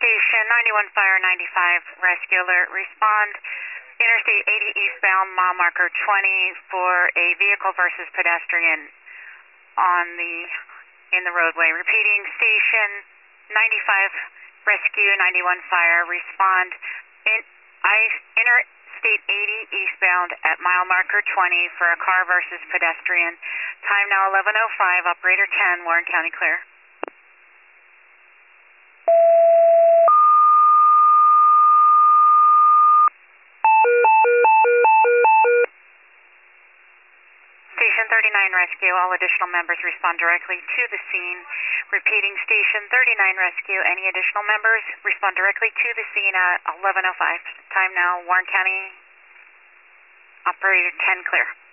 Station 91 Fire 95 Rescue Alert. Respond Interstate 80 eastbound, mile marker 20 for a vehicle versus pedestrian in the roadway. Repeating, Station 95 Rescue 91 Fire. Respond Interstate 80 eastbound at mile marker 20 for a car versus pedestrian. Time now 11:05. Operator 10, Warren County clear. Station 39 Rescue, all additional members respond directly to the scene. Repeating, Station 39 Rescue, any additional members respond directly to the scene at 11:05. Time now, Warren County, Operator 10 clear.